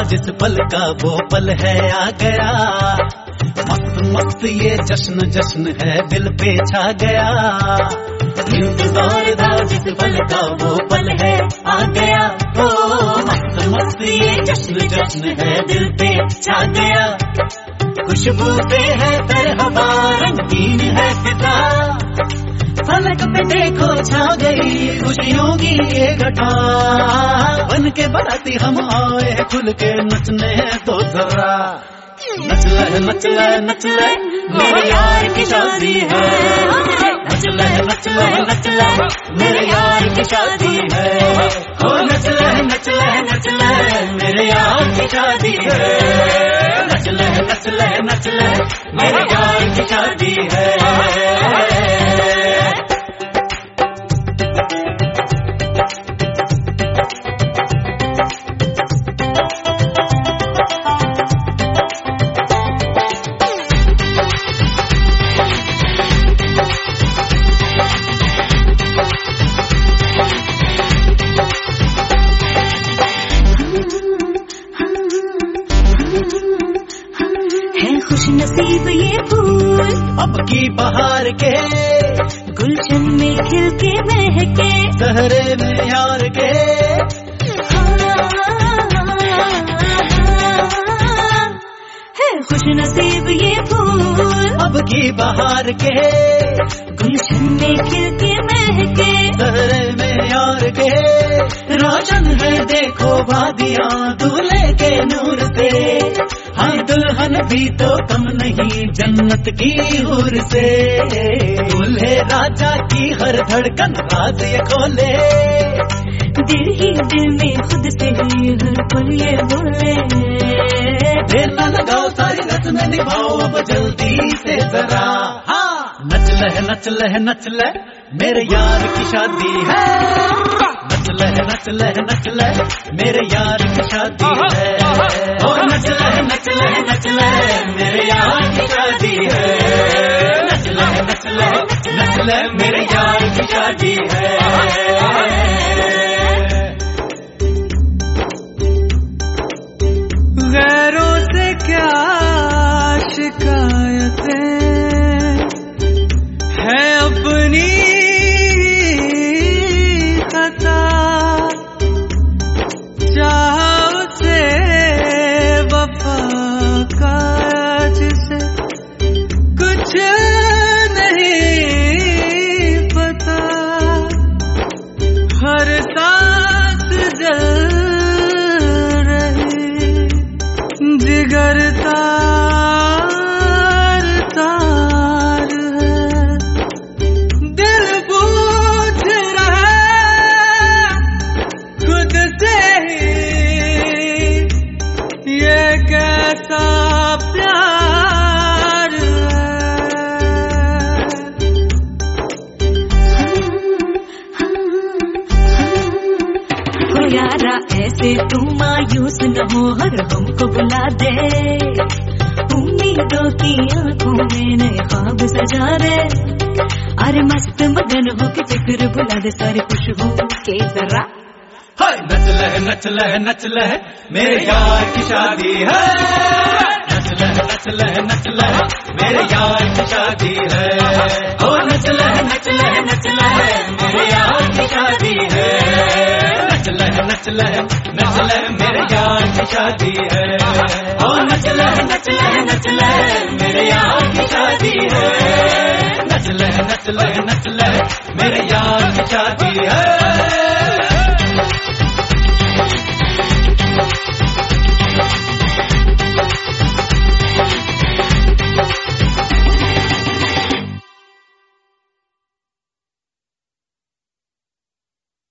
जिस पल का वो पल है आ गया। मस्त मस्त ये जश्न जश्न है दिल पे छा गया। इंतजार था जिस पल का वो पल है आ गया। ओ मस्त मस्त ये जश्न जश्न है दिल पे छा गया। खुशबू से है तरहबा रंगीन है फिजा। फलक पे देखो छा गई खुशियों की ये घटा। बन के बराती हम आए खुल के नचने तो जरा। नच ले नच ले नच ले मेरे यार की शादी है। नच ले नच ले नच ले मेरे यार की शादी है। ओ नच ले नच ले नच ले मेरे यार की शादी है। नच ले नच ले नच ले मेरे यार की शादी है। खुश नसीब ये फूल अब की बहार के गुलशन में खिल के महके। सहरे में यार के है खुश नसीब ये फूल अब की बहार के गुलशन में खिल के महके। सहरे में यार के रोशन है देखो वादियां दूल्हे के नूर से। हाँ दुल्हन भी तो कम नहीं जन्नत की हूर से। दूल्हे राजा की हर धड़कन राज ये खोले। दिल ही दिल में खुद से ही हर पल ये बोले। देर न लगाओ सारी रस्में निभाओ अब जल्दी से जरा। हाँ नच ले नच ले नच ले मेरे यार की शादी है। नच ले नच ले नच ले मेरे यार की शादी है। ओ नच ले नच ले नच ले मेरे यार की शादी है। नच ले नच ले नच ले मेरे यार की शादी है। गैरों से क्या शिकायतें है अपनी खता। चाहो से वफा का जिसे कुछ नहीं पता। हर सांस जल जिगर तार तार है। दिल पूछ रहा खुद से ही ये कैसा प्यार हो यारा ऐसे तुम मायूस न हो हर हमको बुला दे। उम्मीदों की आंखों में नए ख्वाब सजा दे। अरे मस्त मगन हो के फिक्र बुला दे सारी खुशबू के जरा। हाय नच ले नच ले नच ले मेरे यार की शादी है। नच ले नच ले नच ले मेरे यार की शादी है। ओ नच ले नच ले नच ले मेरे यार की शादी है। नच ले नच ले नच ले मेरे यार की शादी है। ओ नच ले नच ले नच ले मेरे यार की शादी है। नच ले नच ले नच ले मेरे यार की शादी है।